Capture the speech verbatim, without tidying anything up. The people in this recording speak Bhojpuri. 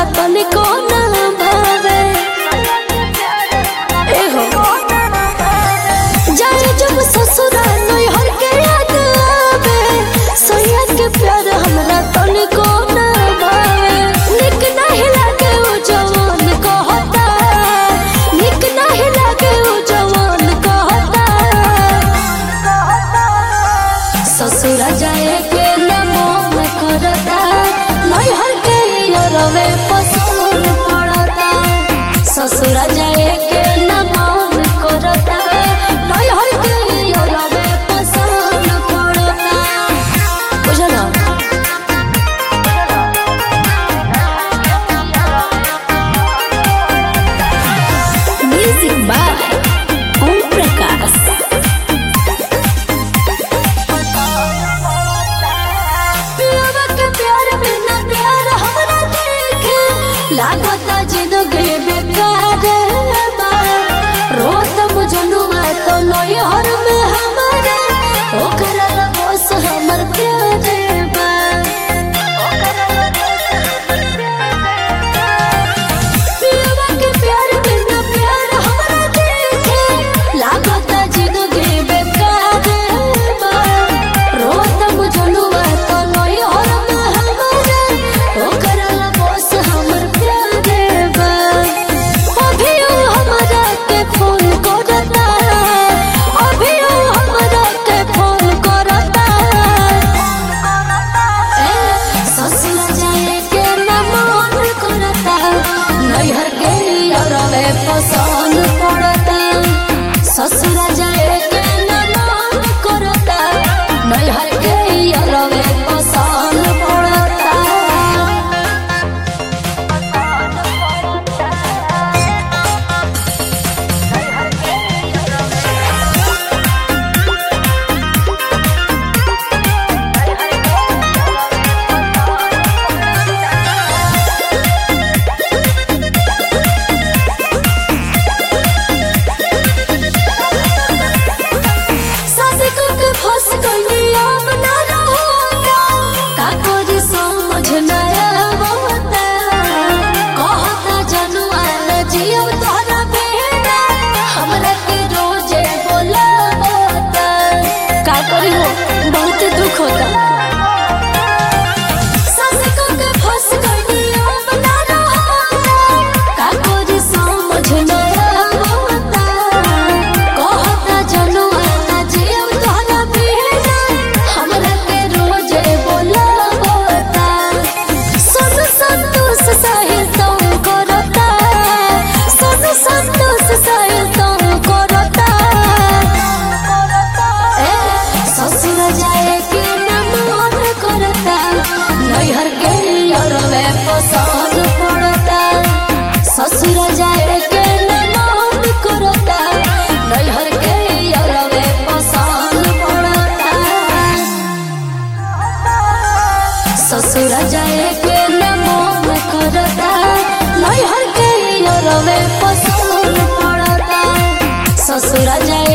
हमरा तनिको ना भावे। ए हो जाए जब ससुरा नैहर के याद आवे, सैया के प्यार हमरा तनिको ना भावे। निक नहीं लागे उ जवान कहता, निक नहीं लागे उ जवान कहता। ससुरा जाए के ना मन करता, नैहर के रवे पसंद पड़ता। ससुरा जाए के ना मन करता, नैहर के रवे पसंद पड़ता। बुझला म्यूजिक बाय ओम प्रकाश। पियवा के प्यार बिना प्यार हमरा देखे, लागता जिंदगी बेकार बा। रोत मुझनुआ तो नैहर में हमारे, ओकरा ला बस हमर प्यार बा। पियवा के प्यार बिना प्यार हमरा देखे, लागता जिंदगी बेकार बा। रोत मुझनुआ तो नैहर में हमारे, ओकरा ला बस हमर प्यार बा। अभी उ हमरा के फोन करता, अभी उ हमरा के फोन करता। ए ससुर जाए के ना मन करता, नैहर के रवे पसंद पड़ता। ससुर जाए के ना मन करता, नैहर के रवे पसंद पड़ता। शादी करके फंस गई अब ना रहूंगा, का करी समझ ना आवता। कहता जनुआ न जियब तोहरा बिना, हमरा के रोजे बोलावता। का करी हो बहुत दुख होता। शादी करके फंस गई अब ना रहूंगा, का करी समझ ना आवता। कहता जनुआ न जियब तोहरा बिना, हमरा के रोजे बोलावता। सोनू संतोष साहिल तुम करता, सोनू संतोष साहिल तुम करता। ए ससुर जाए के ना मन करता, नैहर के रवे पसंद पड़ता। ससुर जाए के ना मन करता, नैहर के रवे पसंद पड़ता। ससुर जाए के ना मन करता, नैहर के रवे पसंद पड़ता। ससुर जाए